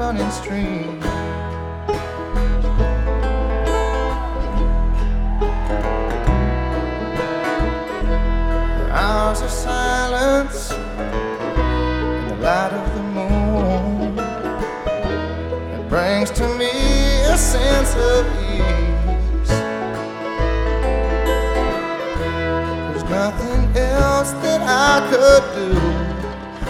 running stream. The hours of silence in the light of the moon, it brings to me a sense of